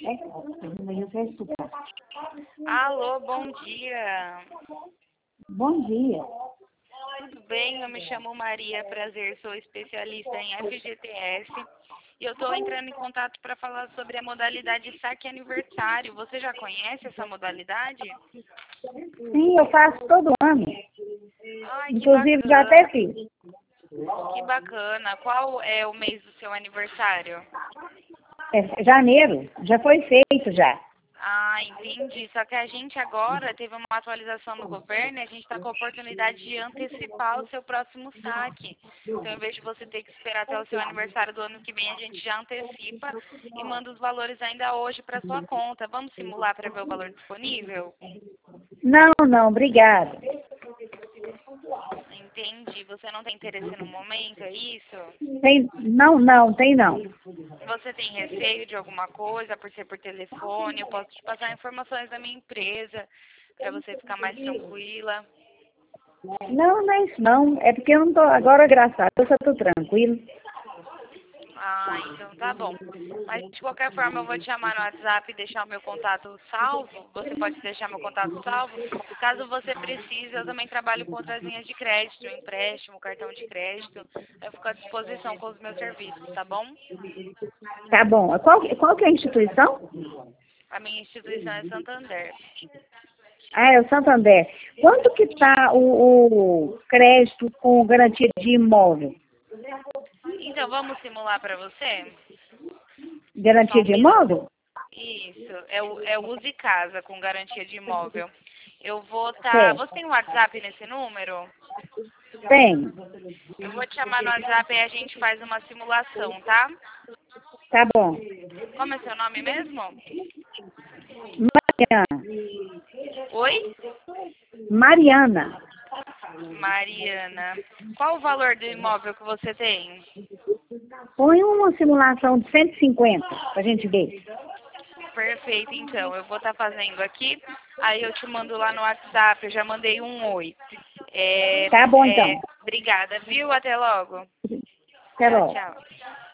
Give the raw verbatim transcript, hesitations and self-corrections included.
Alô, bom dia. Bom dia. Tudo bem? Eu me chamo Maria Prazer, sou especialista em F G T S e eu estou entrando em contato para falar sobre a modalidade saque aniversário. Você já conhece essa modalidade? Sim, eu faço todo ano. Ai, que Inclusive, já bacana. até fiz. Que bacana. Qual é o mês do seu aniversário? É, janeiro, já foi feito já. Ah, entendi. Só que a gente agora teve uma atualização no governo e a gente está com a oportunidade de antecipar o seu próximo saque. Então, em vez de você ter que esperar até o seu aniversário do ano que vem, a gente já antecipa e manda os valores ainda hoje para sua conta. Vamos simular para ver o valor disponível? Não, não, obrigada. Entendi. Você não tem interesse no momento, é isso? Tem, não, não, tem não. Você tem receio de alguma coisa por ser por telefone? Eu posso te passar informações da minha empresa para você ficar mais tranquila. Não, não é isso não. É porque eu não tô, agora, graças a Deus, eu tô tranquilo. Ah, então tá bom. Mas de qualquer forma eu vou te chamar no WhatsApp e deixar o meu contato salvo. Você pode deixar meu contato salvo. Caso você precise, eu também trabalho com outras linhas de crédito, empréstimo, cartão de crédito. Eu fico à disposição com os meus serviços, tá bom? Tá bom. Qual, qual que é a instituição? A minha instituição é Santander. Ah, é o Santander. Quanto que tá o, o crédito com garantia de imóvel? Então vamos simular para você? Só Garantia um de minuto. imóvel? Isso, é o, é o Use Casa com garantia de imóvel. Eu vou estar. Certo. Você tem um WhatsApp nesse número? Tem. Eu vou te chamar no WhatsApp e a gente faz uma simulação, tá? Tá bom. Como é seu nome mesmo? Mariana. Oi? Mariana. Mariana. Qual o valor do imóvel que você tem? Põe uma simulação de cento e cinquenta pra gente ver. Perfeito, então. Eu vou estar fazendo aqui. Aí eu te mando lá no WhatsApp. Eu já mandei um oi. É, Tá bom, então. é, obrigada, viu? Até logo. Até Tchau, logo. tchau.